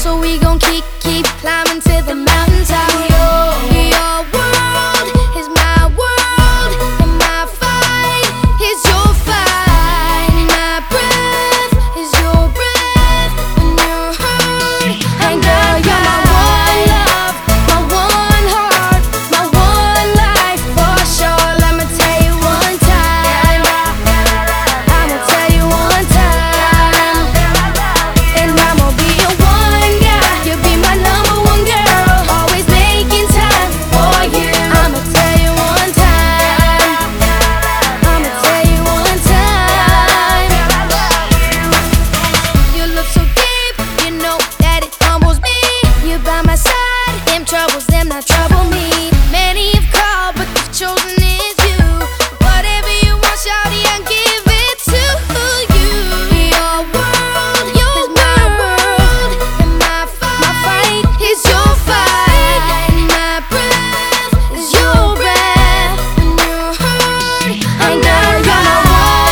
So we gon' keep climbing to the mountaintop. Your world is my world, and my fight is your fight. My breath is your breath when you're hurt. And girl, you're my one love, my one heart, my one life for sure. Let me tell you one time, I'ma tell you one time, and I'ma be your one guy. You'll be my number one girl, always making time for you. I'ma tell you one time, I'ma tell you one time. You look so deep, you know that it humbles me. You by my side, them troubles, them not trouble me. Many have called, but the chosen is you. Whatever you want, shawty, I'll give it to you. Your world is my world, and my fight is your fight. My breath is your breath when you're hurt. And girl, you're my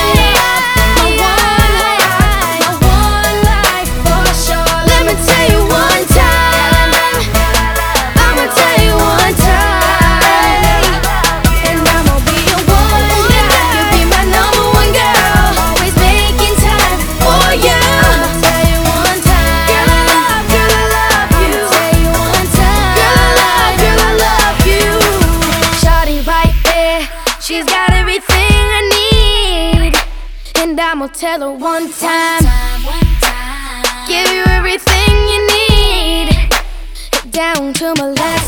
one love, my one life for sure. Let me tell you one time, I'ma tell you one time, and I'ma be your one guy. You'll be my number one girl, always making time for you. I'ma tell you one time, girl, I love you. I'ma tell you one time, girl, I love you. Shawty right there, she's got everything I need, and I'ma tell her one time, give you everything you need, down to my last